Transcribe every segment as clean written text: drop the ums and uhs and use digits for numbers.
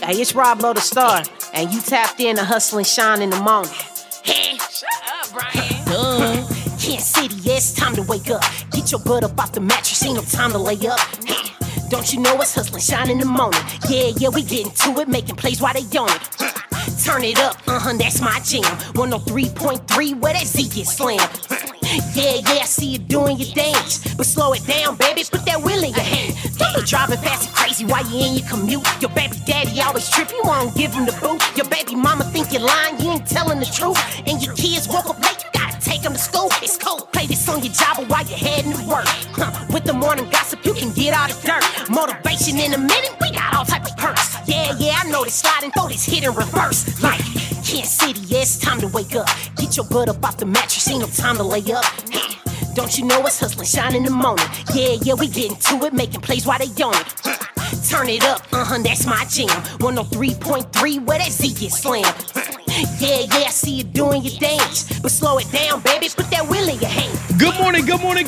Hey, it's Rob Lowe the Star, and you tapped in to Hustle and Shine in the morning. Hey, shut up, Brian. Kansas City, yeah, it's time to wake up. Get your butt up off the mattress, ain't no time to lay up. Hey, don't you know it's Hustle and Shine in the morning? Yeah, we getting to it, making plays while they on it. Turn it up, that's my jam. 103.3, where that Z get slammed. Yeah, I see you doing your dance, but slow it down, baby, put that wheel in your hand. Don't be driving fast and crazy while you in your commute. Your baby daddy always trip, you won't give him the boot. Your baby mama think you're lying, you ain't telling the truth. And your kids woke up late, you gotta take them to school. It's cold, play this on your job while you're heading to work. With the morning gossip, you can get out of dirt. Motivation in a minute, we got all type of perks. Yeah, I know this slide and throw this hit in reverse. Like Kansas City, yeah, it's time to wake up. Get your butt up off the mattress, ain't no time to lay up. Hey, don't you know it's Hustle and Shine in the morning? Yeah, we getting to it, making plays while they on it. Turn it up, that's my jam. 103.3, where that Z get slammed. Yeah, I see you doing your dance, but slow it down, baby, put that wheel in your hand. Good morning.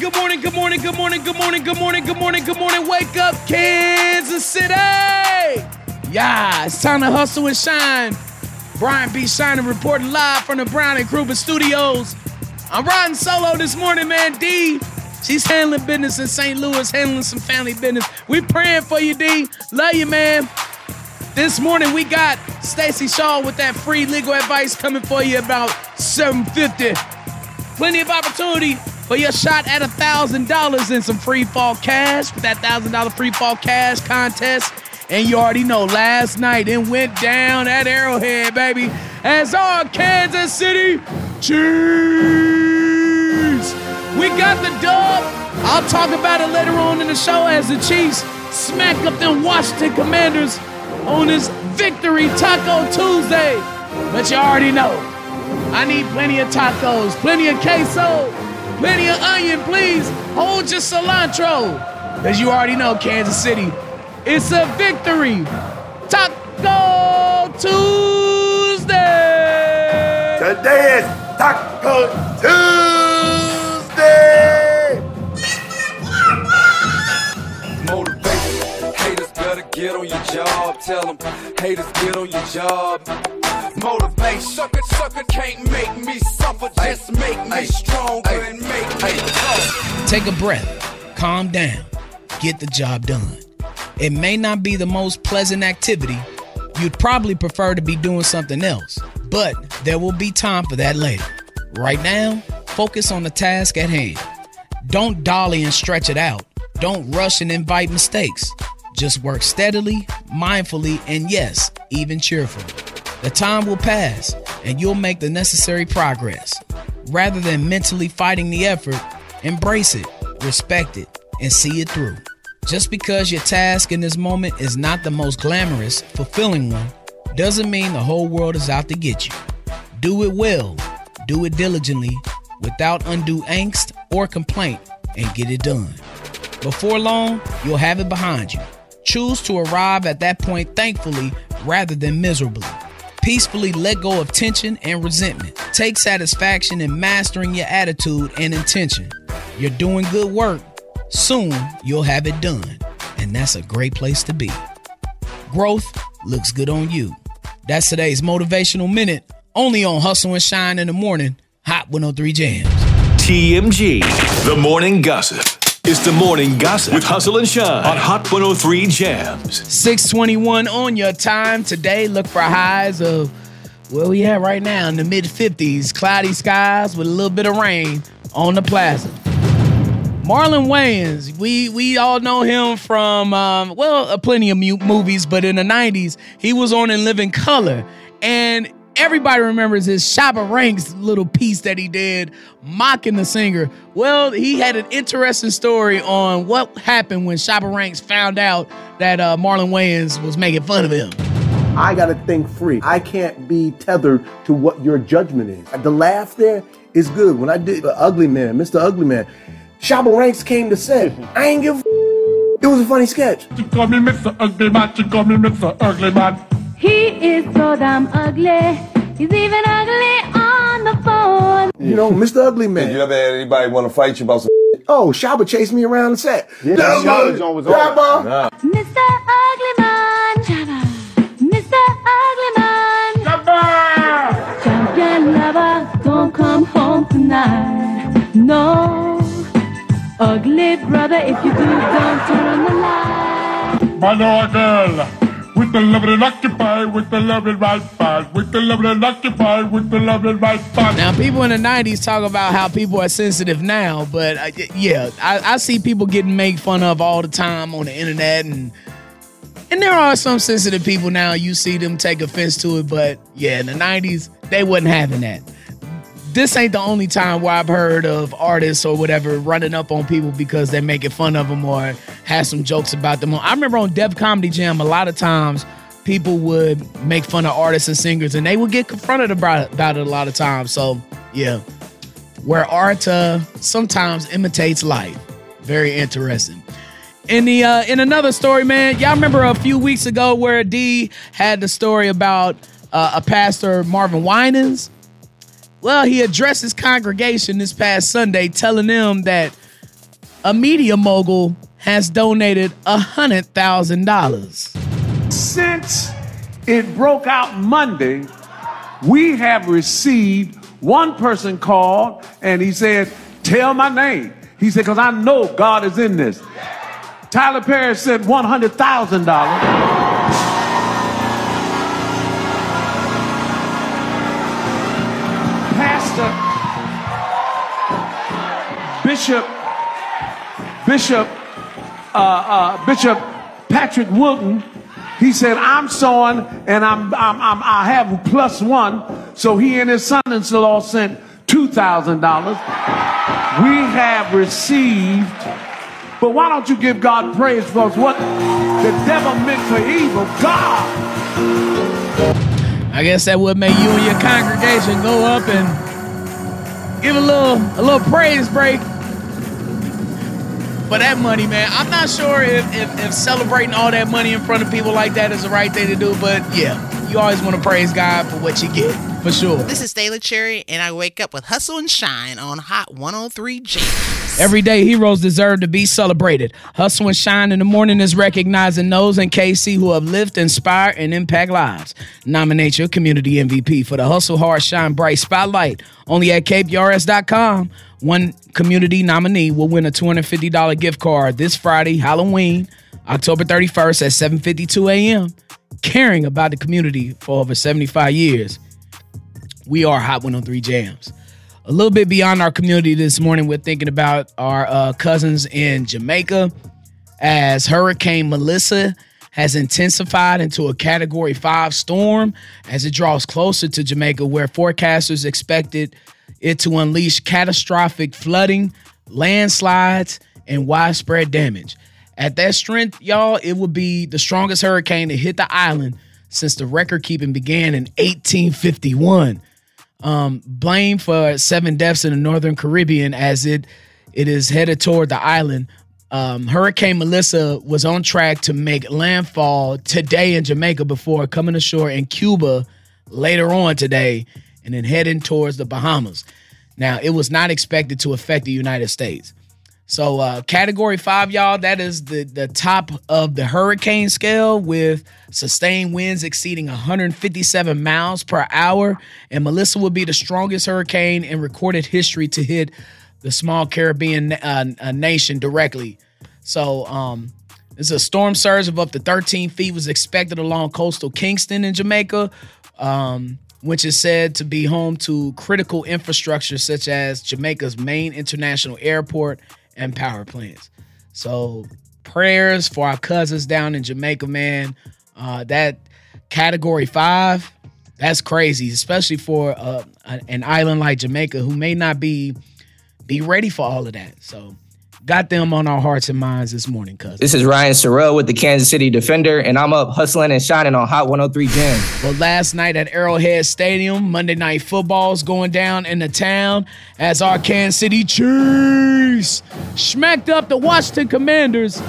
Wake up, Kansas City. Yeah, it's time to hustle and shine. Brian B. Shining reporting live from the Brown and Kruger Studios. I'm riding solo this morning, man. D, she's handling business in St. Louis, handling some family business. We praying for you, D. Love you, man. This morning we got Stacey Shaw with that free legal advice coming for you about 7:50. Plenty of opportunity for your shot at $1,000 in some free fall cash with that $1,000 free fall cash contest. And you already know, last night it went down at Arrowhead, baby, as our Kansas City Chiefs. We got the dub. I'll talk about it later on in the show as the Chiefs smack up them Washington Commanders on this Victory Taco Tuesday. But you already know, I need plenty of tacos, plenty of queso, plenty of onion, please. Hold your cilantro. Because you already know, Kansas City, it's a Victory Taco Tuesday. Today is Taco Tuesday. Motivation. Haters better get on your job. Tell them haters get on your job. Motivation. Sucker can't make me suffer. Just make me stronger and make me tough. Take a breath. Calm down. Get the job done. It may not be the most pleasant activity. You'd probably prefer to be doing something else, but there will be time for that later. Right now, focus on the task at hand. Don't dolly and stretch it out. Don't rush and invite mistakes. Just work steadily, mindfully, and yes, even cheerfully. The time will pass, and you'll make the necessary progress. Rather than mentally fighting the effort, embrace it, respect it, and see it through. Just because your task in this moment is not the most glamorous, fulfilling one, doesn't mean the whole world is out to get you. Do it well, do it diligently, without undue angst or complaint, and get it done. Before long, you'll have it behind you. Choose to arrive at that point thankfully rather than miserably. Peacefully let go of tension and resentment. Take satisfaction in mastering your attitude and intention. You're doing good work. Soon, you'll have it done, and that's a great place to be. Growth looks good on you. That's today's Motivational Minute, only on Hustle and Shine in the Morning, Hot 103 Jams. TMG, The Morning Gossip. It's The Morning Gossip with Hustle and Shine on Hot 103 Jams. 6:21 on your time. Today, look for highs of, where we at right now, in the mid-50s. Cloudy skies with a little bit of rain on the plaza. Marlon Wayans, we all know him from, plenty of movies, but in the 90s, he was on In Living Color. And everybody remembers his Shabba Ranks little piece that he did mocking the singer. Well, he had an interesting story on what happened when Shabba Ranks found out that Marlon Wayans was making fun of him. I gotta think free. I can't be tethered to what your judgment is. The laugh there is good. When I did Ugly Man, Mr. Ugly Man, Shabba Ranks came to set. I ain't give a It was a funny sketch. You call me Mr. Ugly Man, you call me Mr. Ugly Man. He is so damn ugly. He's even ugly on the phone. You know, Mr. Ugly Man. Did you ever had anybody want to fight you about some Oh, Shabba chased me around the set. Yeah, Shabba was Shabba. Nah. Mr. Ugly Man. Shabba. Mr. ugly, brother. If you do, don't turn on the light. My Lord girl, with the love and occupy, with the love and right side, with the love and occupy, with the love and right side. Now, people in the 90s talk about how people are sensitive now, but I see people getting made fun of all the time on the internet, and there are some sensitive people now. You see them take offense to it, but yeah, in the 90s, they wasn't having that. This ain't the only time where I've heard of artists or whatever running up on people because they're making fun of them or have some jokes about them. I remember on Def Comedy Jam, a lot of times people would make fun of artists and singers, and they would get confronted about it a lot of times. So, yeah, where art sometimes imitates life. Very interesting. In another story, man, y'all remember a few weeks ago where D had the story about a pastor, Marvin Winans? Well, he addressed his congregation this past Sunday, telling them that a media mogul has donated $100,000. Since it broke out Monday, we have received one person called and he said, "Tell my name." He said, "Because I know God is in this." Tyler Perry said $100,000. Bishop Patrick Wilton, he said, "I'm sowing and I have +1." So he and his son-in-law sent $2,000. We have received, but why don't you give God praise for what the devil meant for evil? God. I guess that would make you and your congregation go up and give a little praise break for that money, man. I'm not sure if celebrating all that money in front of people like that is the right thing to do, but yeah, you always want to praise God for what you get, for sure. This is Stayla Cherry, and I wake up with Hustle and Shine on Hot 103 Jams. Every day, heroes deserve to be celebrated. Hustle and Shine in the morning is recognizing those in KC who uplift, inspire, and impact lives. Nominate your community MVP for the Hustle Hard Shine Bright Spotlight only at KPRS.com. One community nominee will win a $250 gift card this Friday, Halloween, October 31st at 7:52 a.m. Caring about the community for over 75 years. We are Hot 103 Jams. A little bit beyond our community this morning, we're thinking about our cousins in Jamaica as Hurricane Melissa has intensified into a Category 5 storm as it draws closer to Jamaica, where forecasters expected it to unleash catastrophic flooding, landslides, and widespread damage. At that strength, y'all, it would be the strongest hurricane to hit the island since the record keeping began in 1851. Blamed for 7 deaths in the Northern Caribbean as it is headed toward the island. Hurricane Melissa was on track to make landfall today in Jamaica before coming ashore in Cuba later on today and then heading towards the Bahamas. Now, it was not expected to affect the United States. So Category 5, y'all, that is the top of the hurricane scale with sustained winds exceeding 157 miles per hour. And Melissa will be the strongest hurricane in recorded history to hit the small Caribbean nation directly. So there's a storm surge of up to 13 feet was expected along coastal Kingston in Jamaica, which is said to be home to critical infrastructure such as Jamaica's main international airport and power plants. So prayers for our cousins down in Jamaica, man. That Category 5, that's crazy, especially for an island like Jamaica who may not be ready for all of that. So got them on our hearts and minds this morning, cousins. This is Ryan Sorrell with the Kansas City Defender, and I'm up hustling and shining on Hot 103 Jam. Well, last night at Arrowhead Stadium, Monday Night Football's going down in the town as our Kansas City Chiefs smacked up the Washington Commanders.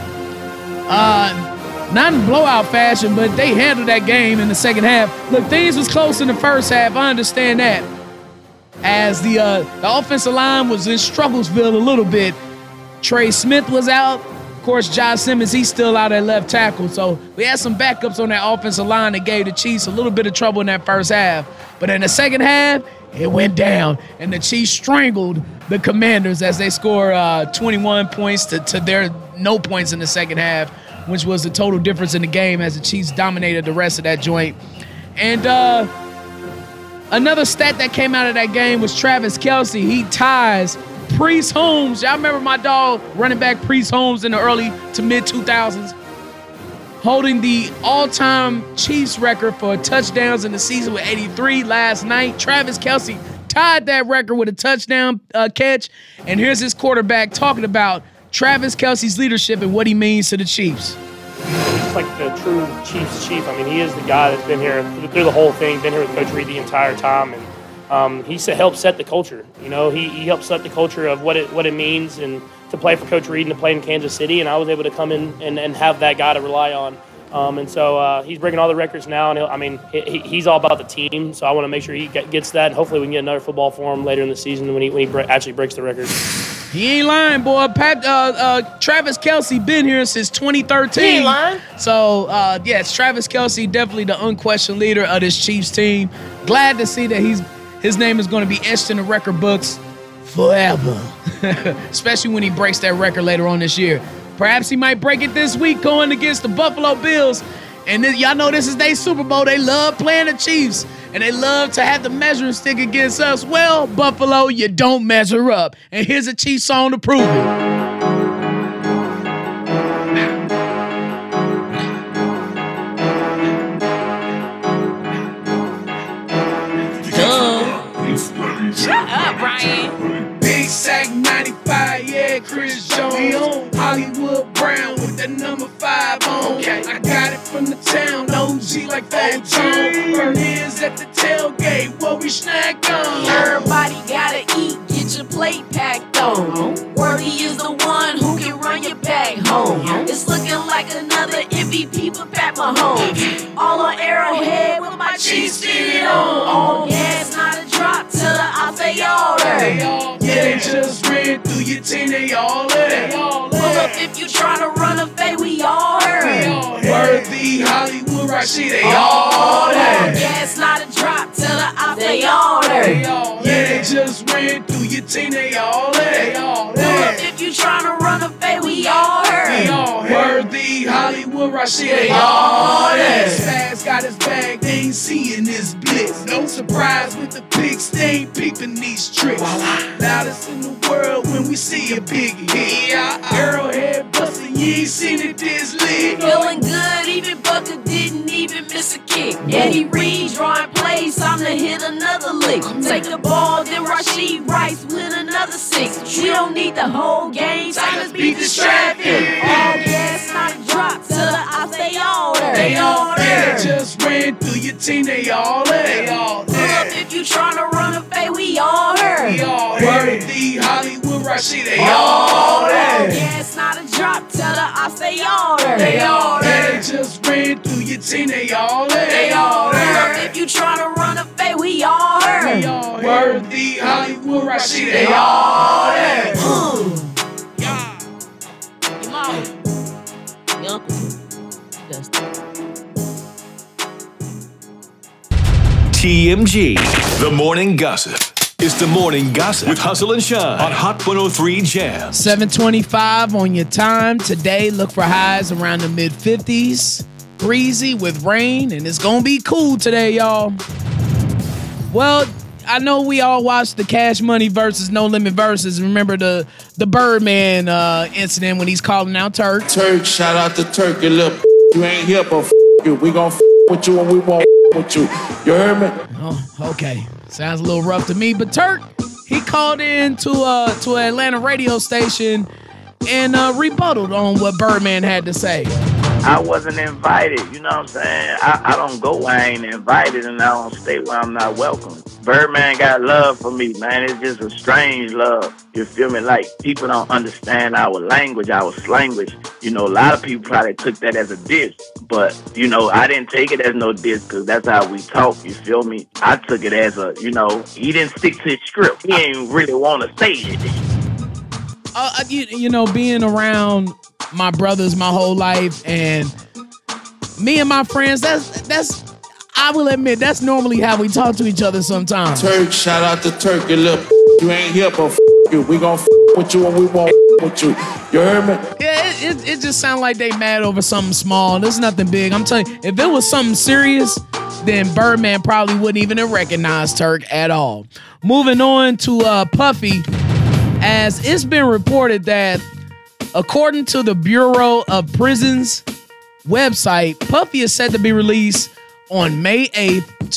Not in blowout fashion, but they handled that game in the second half. Look, things was close in the first half. I understand that. As the offensive line was in Strugglesville a little bit. Trey Smith was out. Of course, Josh Simmons, he's still out at left tackle. So we had some backups on that offensive line that gave the Chiefs a little bit of trouble in that first half. But in the second half, it went down, and the Chiefs strangled the Commanders as they score 21 points to their no points in the second half, which was the total difference in the game as the Chiefs dominated the rest of that joint. And another stat that came out of that game was Travis Kelce. He ties Priest Holmes. Y'all remember my dog, running back Priest Holmes in the early to mid-2000s, holding the all-time Chiefs record for touchdowns in the season with 83 last night. Travis Kelce tied that record with a touchdown catch. And here's his quarterback talking about Travis Kelce's leadership and what he means to the Chiefs. He's like the true Chiefs chief. I mean, he is the guy that's been here through the whole thing, been here with Coach Reid the entire time. And he helped set the culture. You know, he helped set the culture of what it means and to play for Coach Reid and to play in Kansas City. And I was able to come in and have that guy to rely on. And so he's breaking all the records now. And he's all about the team. So I want to make sure he gets that. And hopefully we can get another football for him later in the season when he actually breaks the record. He ain't lying, boy. Travis Kelce been here since 2013. He ain't lying. So, yes, Travis Kelce definitely the unquestioned leader of this Chiefs team. Glad to see that his name is going to be etched in the record books forever, especially when he breaks that record later on this year. Perhaps he might break it this week going against the Buffalo Bills. And y'all know this is their Super Bowl. They love playing the Chiefs, and they love to have the measuring stick against us. Well, Buffalo, you don't measure up. And here's a Chiefs song to prove it. Shut up, Brian. Big Sack 95, yeah, Chris Jones. Hollywood Brown with that number 5 on. I got it from the town, OG like Fat Tone. Burn-ins at the tailgate, what we snack on. Everybody gotta eat, get your plate packed on. Worthy is the one who can run you back home. It's looking like another MVP for Pat Mahomes. All on Arrowhead with my Chiefs fitted on. All gas, not a drop till the Alfay order. Yeah, they just ran through your team, they all there. Pull up if you tryna run a fade, we all heard. Worthy, Hollywood, Rashid, they all there. Gas, not a drop till the Alfay order. Yeah, they just ran through your team, they all there. Pull up if you tryna run a fade, we all heard. Worthy, Hollywood, Rashid, they all there. Spaz got his bag, they ain't seeing this blitz. No surprise with the pigs, they ain't peeping these tricks. Loudest in the world when we see a big hit. Arrowhead bustin', you ain't seen it this lit. Feeling good, even Booker didn't even miss a kick. Eddie Reed drawing plays, time to hit another lick. Take the ball, then Rashid Rice with another 6. We don't need the whole game, time to beat this traffic. All gas, not a drop till the Alfay order. They all there. They just ran through your team, they all there. Pull up if you tryna run a fade, we all heard. Worthy, Hollywood, Rashid, they all there. Gas, not a drop till the Alfay order. They all there. They just ran through your team, they all there. Pull up if you tryna run a fade, we all heard. Worthy, Hollywood, Rashid, they all there. Your mama, your uncle, Dustin. TMG, The Morning Gossip. It's The Morning Gossip with Hustle and Shine on Hot 103 Jam. 7:25 on your time. Today, look for highs around the mid-50s. Breezy with rain, and it's going to be cool today, y'all. Well, I know we all watched the Cash Money versus No Limit versus. Remember the Birdman incident when he's calling out Turk? Turk, shout out to Turk, you little you ain't here, but you. We gon' with you and we won't with you. You heard me? Oh, okay. Sounds a little rough to me, but Turk, he called in to an Atlanta radio station and rebutted on what Birdman had to say. I wasn't invited, you know what I'm saying? I don't go where I ain't invited, and I don't stay where I'm not welcome. Birdman got love for me, man. It's just a strange love. You feel me? Like, people don't understand our language, our slanguage. You know, a lot of people probably took that as a diss. But, you know, I didn't take it as no diss because that's how we talk, you feel me? I took it as a, you know, he didn't stick to his script. He ain't really want to say it. You know, being around my brothers my whole life and me and my friends, that's I will admit, that's normally how we talk to each other sometimes. Turk, shout out to Turk, you little you ain't here, but you. We gonna with you and we won't with you. You heard me? Yeah, it just sounds like they mad over something small. There's nothing big. I'm telling you, if it was something serious, then Birdman probably wouldn't even have recognized Turk at all. Moving on to Puffy, as it's been reported that according to the Bureau of Prisons website, Puffy is set to be released on May 8th,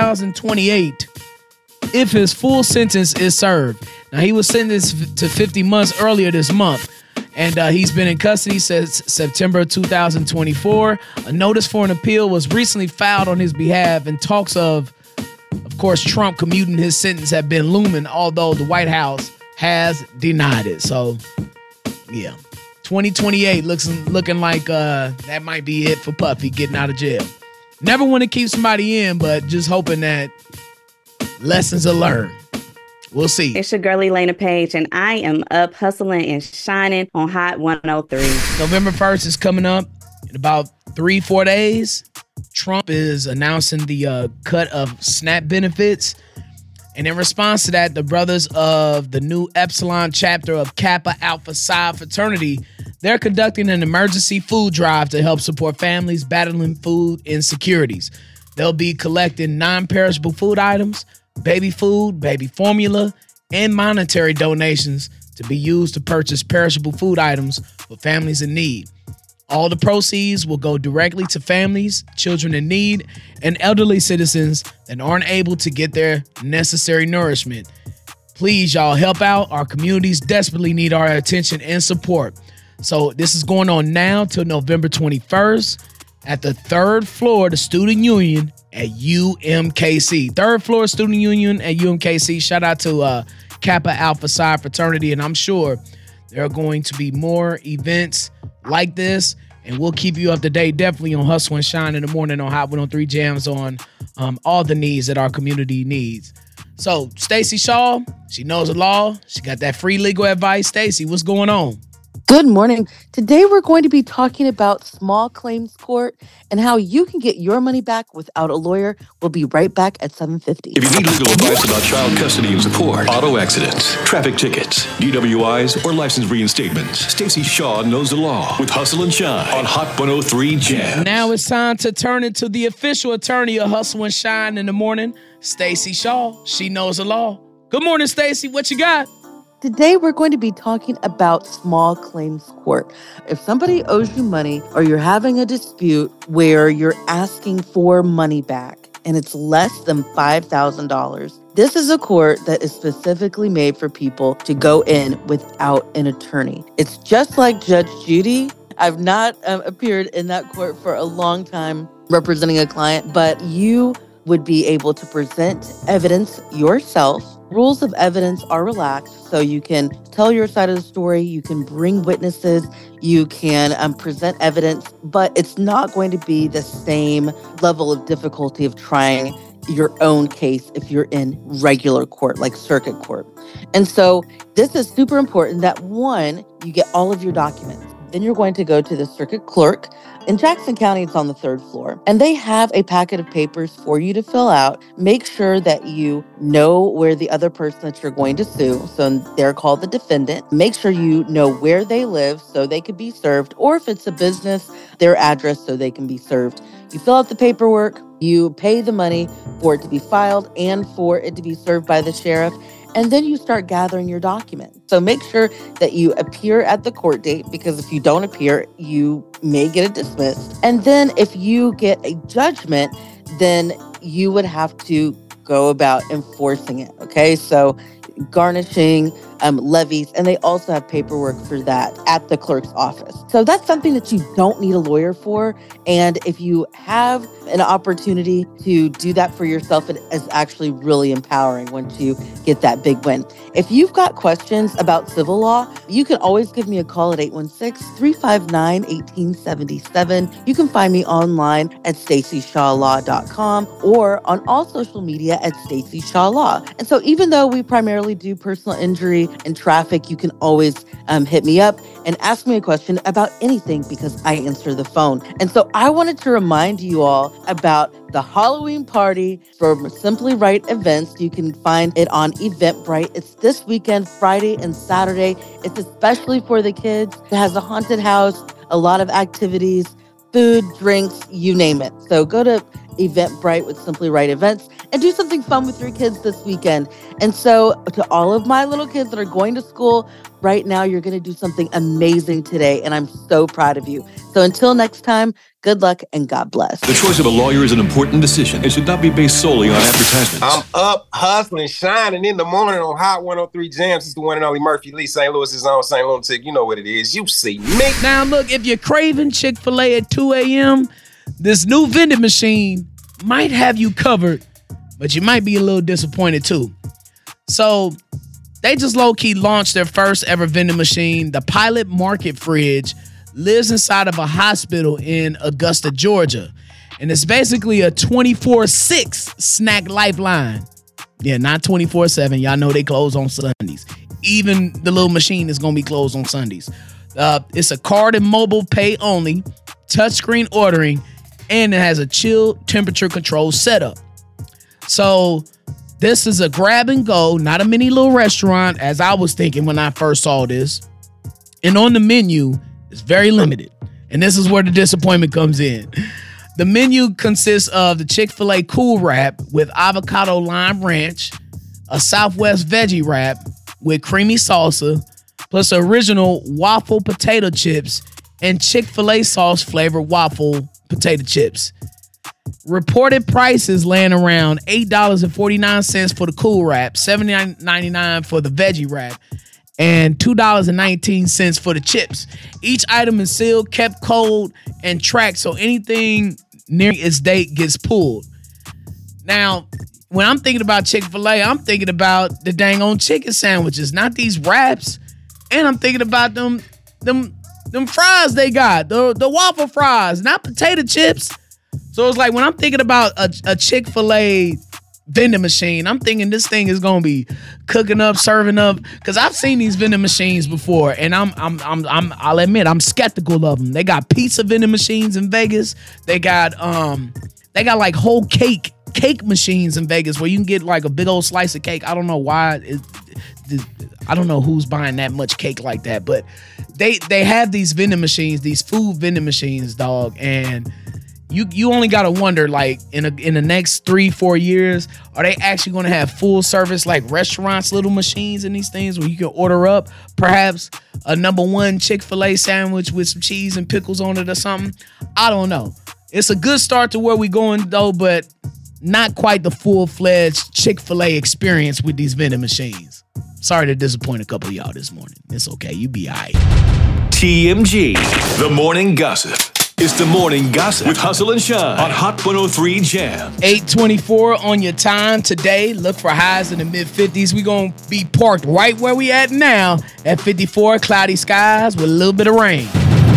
2028, if his full sentence is served. Now, he was sentenced to 50 months earlier this month, and he's been in custody since September 2024. A notice for an appeal was recently filed on his behalf, and talks of course, Trump commuting his sentence have been looming, although the White House has denied it. So, yeah, 2028 looking like that might be it for Puffy getting out of jail. Never want to keep somebody in, but just hoping that lessons are learned. We'll see. It's your girlie, Lena Page, and I am up hustling and shining on Hot 103. November 1st is coming up in about 3-4 days. Trump is announcing the cut of SNAP benefits. And in response to that, the brothers of the new Epsilon chapter of Kappa Alpha Psi fraternity, they're conducting an emergency food drive to help support families battling food insecurities. They'll be collecting non-perishable food items, baby food, baby formula, and monetary donations to be used to purchase perishable food items for families in need. All the proceeds will go directly to families, children in need, and elderly citizens that aren't able to get their necessary nourishment. Please, y'all, help out. Our communities desperately need our attention and support. So this is going on now till November 21st at the 3rd floor of the Student Union at UMKC. 3rd floor Student Union at UMKC. Shout out to Kappa Alpha Psi fraternity, and I'm sure there are going to be more events like this, and we'll keep you up to date definitely on Hustle and Shine in the morning on Hot 103 Jams on all the needs that our community needs. So Stacey Shaw, she knows the law. She got that free legal advice. Stacey, what's going on? Good morning. Today we're going to be talking about small claims court and how you can get your money back without a lawyer. We'll be right back at 7:50. If you need legal advice about child custody and support, auto accidents, traffic tickets, DWIs, or license reinstatements, Stacey Shaw knows the law with Hustle and Shine on Hot 103 Jam. Now it's time to turn into the official attorney of Hustle and Shine in the morning, Stacey Shaw. She knows the law. Good morning, Stacey. What you got? Today, we're going to be talking about small claims court. If somebody owes you money or you're having a dispute where you're asking for money back and it's less than $5,000, this is a court that is specifically made for people to go in without an attorney. It's just like Judge Judy. I've not appeared in that court for a long time representing a client, but you would be able to present evidence yourself. Rules of evidence are relaxed, so you can tell your side of the story, you can bring witnesses, you can present evidence, but it's not going to be the same level of difficulty of trying your own case if you're in regular court, like circuit court. And so this is super important that, one, you get all of your documents. Then you're going to go to the circuit clerk. In Jackson County, it's on the 3rd floor, and they have a packet of papers for you to fill out. Make sure that you know where the other person that you're going to sue, so they're called the defendant. Make sure you know where they live so they could be served, or if it's a business, their address so they can be served. You fill out the paperwork, you pay the money for it to be filed and for it to be served by the sheriff, and then you start gathering your documents. So make sure that you appear at the court date, because if you don't appear, you may get it dismissed. And then if you get a judgment, then you would have to go about enforcing it, okay? So garnishing, levies, and they also have paperwork for that at the clerk's office. So that's something that you don't need a lawyer for. And if you have an opportunity to do that for yourself, it is actually really empowering once you get that big win. If you've got questions about civil law, you can always give me a call at 816-359-1877. You can find me online at StaceyShawLaw.com or on all social media at Stacey Shaw Law. And so even though we primarily do personal injury busy in traffic, you can always hit me up and ask me a question about anything because I answer the phone. And so I wanted to remind you all about the Halloween party for Simply Right Events. You can find it on Eventbrite. It's this weekend, Friday and Saturday. It's especially for the kids. It has a haunted house, a lot of activities, food, drinks, you name it. So go to Eventbrite with Simply Right Events and do something fun with your kids this weekend. And so to all of my little kids that are going to school right now, you're going to do something amazing today. And I'm so proud of you. So until next time, good luck and God bless. The choice of a lawyer is an important decision. It should not be based solely on advertisements. I'm up, hustling, shining in the morning on Hot 103 Jams. It's the one and only Murphy Lee, St. Louis' own St. Lunatic. You know what it is. You see me. Now, look, if you're craving Chick-fil-A at 2 a.m., this new vending machine might have you covered, but you might be a little disappointed too. So they just low-key launched their first ever vending machine. The Pilot Market Fridge lives inside of a hospital in Augusta, Georgia. And it's basically a 24/6 snack lifeline. Yeah, not 24/7. Y'all know they close on Sundays. Even the little machine is going to be closed on Sundays. It's a card and mobile pay only, touchscreen ordering, and it has a chill temperature control setup. So this is a grab and go, not a mini little restaurant, as I was thinking when I first saw this. And on the menu, it's very limited. And this is where the disappointment comes in. The menu consists of the Chick-fil-A Cool Wrap with avocado lime ranch, a Southwest veggie wrap with creamy salsa, plus original waffle potato chips and Chick-fil-A sauce flavored waffle potato chips. Reported prices land around $8.49 for the Cool Wrap, $7.99 for the veggie wrap, and $2.19 for the chips. Each item is sealed, kept cold, and tracked so anything near its date gets pulled. Now, when I'm thinking about Chick-fil-A, I'm thinking about the dang on chicken sandwiches, not these wraps. And I'm thinking about them fries they got, the waffle fries, not potato chips. So it's like when I'm thinking about a Chick-fil-A vending machine, I'm thinking this thing is gonna be cooking up, serving up. Cause I've seen these vending machines before, and I'll admit I'm skeptical of them. They got pizza vending machines in Vegas. They got like whole cake machines in Vegas where you can get like a big old slice of cake. I don't know why. I don't know who's buying that much cake like that, but they have these vending machines, these food vending machines, dog, and you only gotta wonder, like in the next 3-4 years, are they actually gonna have full service like restaurants, little machines in these things where you can order up perhaps a #1 Chick-fil-A sandwich with some cheese and pickles on it or something? I don't know. It's a good start to where we going though, but not quite the full-fledged Chick-fil-A experience with these vending machines. Sorry to disappoint a couple of y'all this morning. It's okay. You be all right. TMG, the morning gossip. It's the morning gossip with Hustle and Shine on Hot 103 Jam. 8:24 on your time today. Look for highs in the mid-50s. We're going to be parked right where we at now at 54, cloudy skies with a little bit of rain.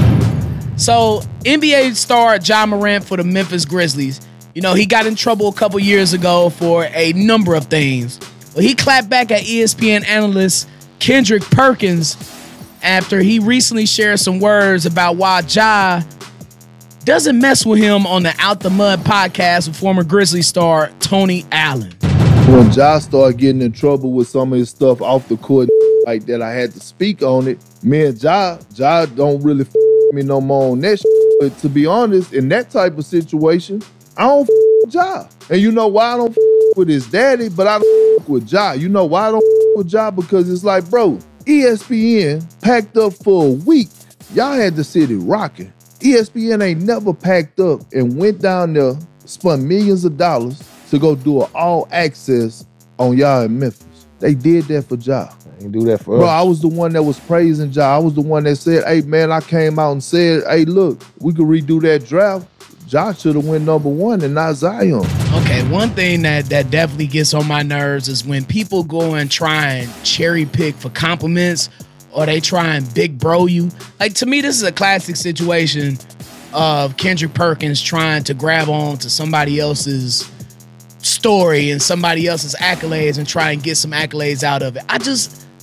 So, NBA star Ja Morant for the Memphis Grizzlies. You know, he got in trouble a couple years ago for a number of things. Well, he clapped back at ESPN analyst Kendrick Perkins after he recently shared some words about why Ja doesn't mess with him on the Out the Mud podcast with former Grizzly star Tony Allen. When Ja started getting in trouble with some of his stuff off the court like that, I had to speak on it. Me and Ja don't really with me no more on that shit. But to be honest, in that type of situation, I don't with Ja. And you know why I don't with his daddy, but I don't with Ja. You know why I don't with Ja? Because it's like, bro, ESPN packed up for a week. Y'all had the city rocking. ESPN ain't never packed up and went down there, spent millions of dollars to go do an all access on y'all in Memphis. They did that for Ja. They ain't do that for us. Bro, I was the one that was praising Ja. I was the one that said, hey man, I came out and said, hey look, we could redo that draft. Ja should have went #1 and not Zion. Okay, one thing that definitely gets on my nerves is when people go and try and cherry pick for compliments, or they try and big bro you. Like, to me, this is a classic situation of Kendrick Perkins trying to grab on to somebody else's story and somebody else's accolades and try and get some accolades out of it.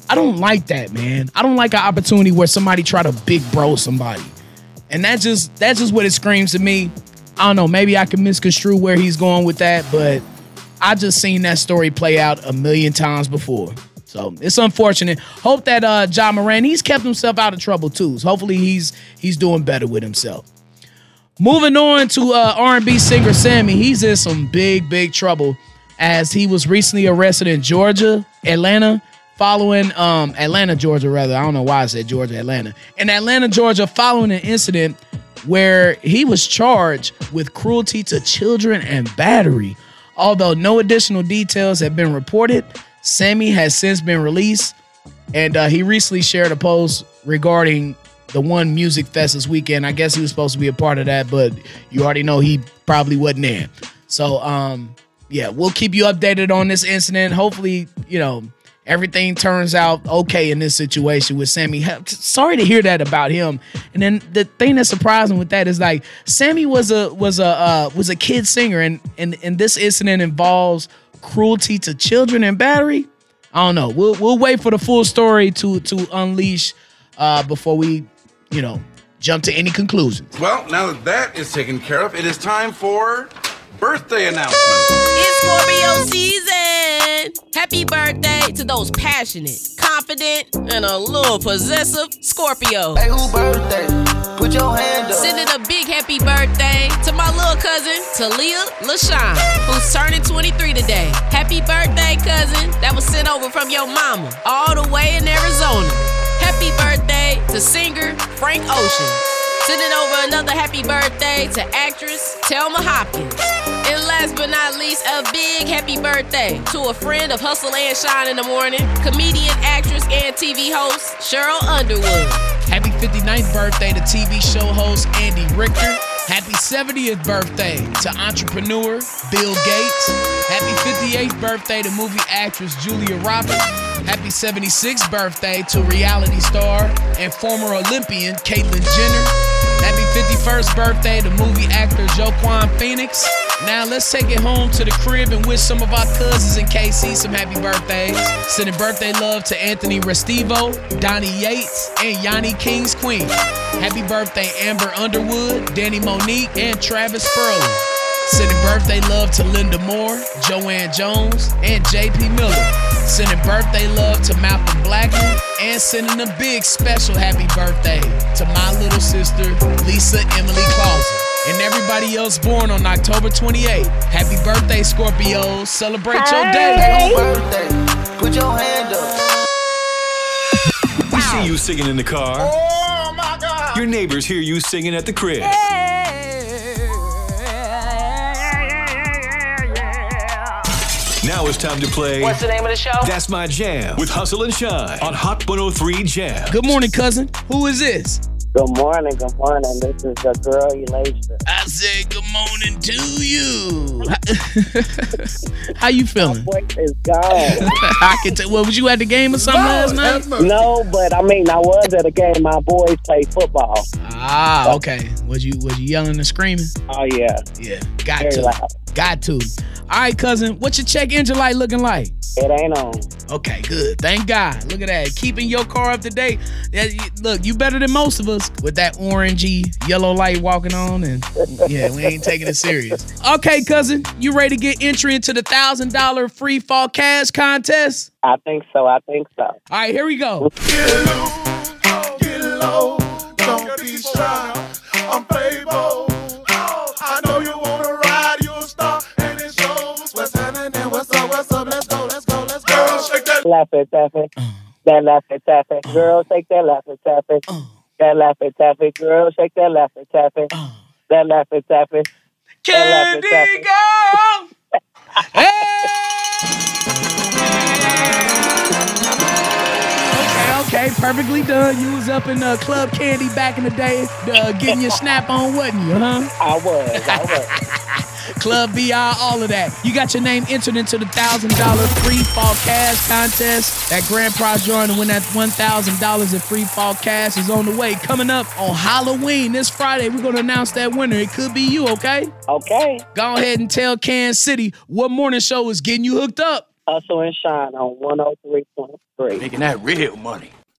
I don't like that, man. I don't like an opportunity where somebody try to big bro somebody. And that's just what it screams to me. I don't know, maybe I can misconstrue where he's going with that, but I just seen that story play out a million times before. So it's unfortunate. Hope that Ja Morant, he's kept himself out of trouble too. So hopefully he's doing better with himself. Moving on to R&B singer Sammy. He's in some big trouble as he was recently arrested in Atlanta, following Atlanta, Georgia, rather. I don't know why I said Georgia, Atlanta. In Atlanta, Georgia, following an incident where he was charged with cruelty to children and battery. Although no additional details have been reported, Sammy has since been released, and he recently shared a post regarding the One Music Fest this weekend. I guess he was supposed to be a part of that, but you already know he probably wasn't there. So, yeah, we'll keep you updated on this incident. Hopefully, everything turns out okay in this situation with Sammy. Sorry to hear that about him. And then the thing that's surprising with that is like Sammy was a kid singer, and this incident involves cruelty to children and battery. I don't know. We'll wait for the full story to unleash before we jump to any conclusions. Well, now that is taken care of, it is time for birthday announcement. It's Scorpio season. Happy birthday to those passionate, confident, and a little possessive Scorpios. Hey, who birthday? Put your hand up. Sending a big happy birthday to my little cousin, Talia LaShawn, who's turning 23 today. Happy birthday, cousin. That was sent over from your mama, all the way in Arizona. Happy birthday to singer Frank Ocean. Sending over another happy birthday to actress Thelma Hopkins. And last but not least, a big happy birthday to a friend of Hustle and Shine in the Morning, comedian, actress, and TV host Cheryl Underwood. Happy 59th birthday to TV show host Andy Richter. Happy 70th birthday to entrepreneur Bill Gates. Happy 58th birthday to movie actress Julia Roberts. Happy 76th birthday to reality star and former Olympian Caitlyn Jenner. Happy 51st birthday to movie actor Joaquin Phoenix. Now let's take it home to the crib and wish some of our cousins in KC some happy birthdays. Sending birthday love to Anthony Restivo, Donnie Yates, and Yanni King's Queen. Happy birthday Amber Underwood, Danny Monique, and Travis Furley. Sending birthday love to Linda Moore, Joanne Jones, and JP Miller. Sending birthday love to Malcolm Blackman, and sending a big special happy birthday to my little sister, Lisa Emily Clausen. And everybody else born on October 28th. Happy birthday, Scorpios. Celebrate your day. Hey, birthday. Put your hand up. We see you singing in the car. Oh, my God. Your neighbors hear you singing at the crib. Now it's time to play. What's the name of the show? That's My Jam with Hustle and Shine on Hot 103 Jam. Good morning, cousin. Who is this? Good morning. This is the girl Elisha. I said good morning to you. How you feeling? My voice is gone. I can tell. Well, was you at the game or something last night? No, but I was at a game. My boys play football. Ah, okay. Was you yelling and screaming? Oh yeah. Yeah. Got Very to. loud. Got to. All right, cousin. What's your check engine light looking like? It ain't on. Okay, good. Thank God. Look at that. Keeping your car up to date. Look, you better than most of us with that orangey yellow light walking on. And yeah, we ain't taking it serious. Okay, cousin. You ready to get entry into the $1,000 free fall cash contest? I think so. All right, here we go. Get low, don't be shy. I'm Fable. I know you wanna ride your star, and it shows. What's happening? What's up? Let's go. Girl, shake that. Laffy Taffy. That Laffy Taffy. Girl, shake that Laffy Taffy. That Laffy Taffy. Girl, shake that Laffy Taffy. That Laffy Taffy. Candy girl. Okay, perfectly done. You was up in Club Candy back in the day, getting your snap on, wasn't you, huh? I was. Club BI, all of that. You got your name entered into the $1,000 free fall cash contest. That grand prize drawing to win that $1,000 in free fall cash is on the way. Coming up on Halloween this Friday, we're going to announce that winner. It could be you, okay? Okay. Go ahead and tell Kansas City what morning show is getting you hooked up. Hustle and Shine on 103.3. Making that real money.